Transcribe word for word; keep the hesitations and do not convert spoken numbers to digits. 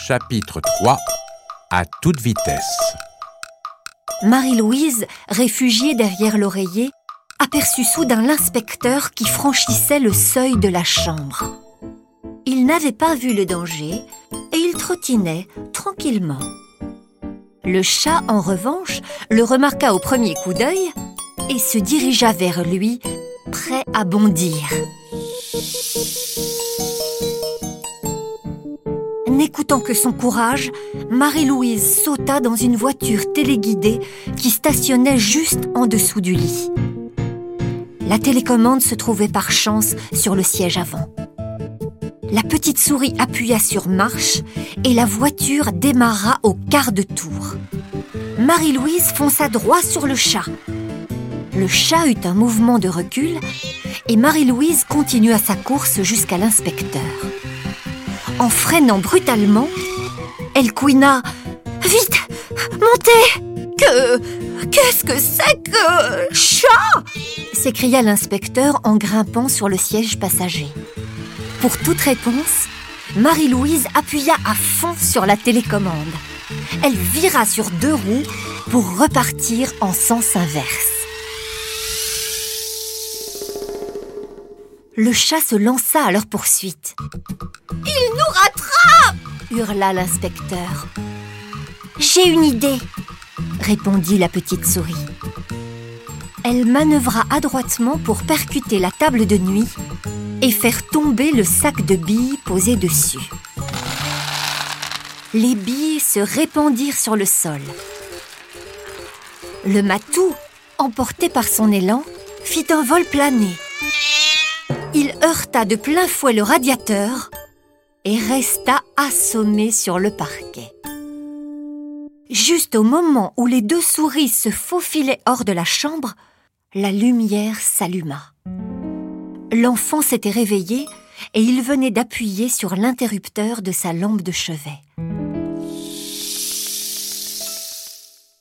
Chapitre trois. À toute vitesse. Marie-Louise, réfugiée derrière l'oreiller, aperçut soudain l'inspecteur qui franchissait le seuil de la chambre. Il n'avait pas vu le danger et il trottinait tranquillement. Le chat, en revanche, le remarqua au premier coup d'œil et se dirigea vers lui, prêt à bondir. N'écoutant que son courage, Marie-Louise sauta dans une voiture téléguidée qui stationnait juste en dessous du lit. La télécommande se trouvait par chance sur le siège avant. La petite souris appuya sur marche et la voiture démarra au quart de tour. Marie-Louise fonça droit sur le chat. Le chat eut un mouvement de recul et Marie-Louise continua sa course jusqu'à l'inspecteur. En freinant brutalement, elle couina « Vite, montez !»« Que... qu'est-ce que c'est que... chat ?» s'écria l'inspecteur en grimpant sur le siège passager. Pour toute réponse, Marie-Louise appuya à fond sur la télécommande. Elle vira sur deux roues pour repartir en sens inverse. Le chat se lança à leur poursuite. « Il nous rattrape !» hurla l'inspecteur. « J'ai une idée !» répondit la petite souris. Elle manœuvra adroitement pour percuter la table de nuit et faire tomber le sac de billes posé dessus. Les billes se répandirent sur le sol. Le matou, emporté par son élan, fit un vol plané. Il heurta de plein fouet le radiateur et resta assommé sur le parquet. Juste au moment où les deux souris se faufilaient hors de la chambre, la lumière s'alluma. L'enfant s'était réveillé et il venait d'appuyer sur l'interrupteur de sa lampe de chevet.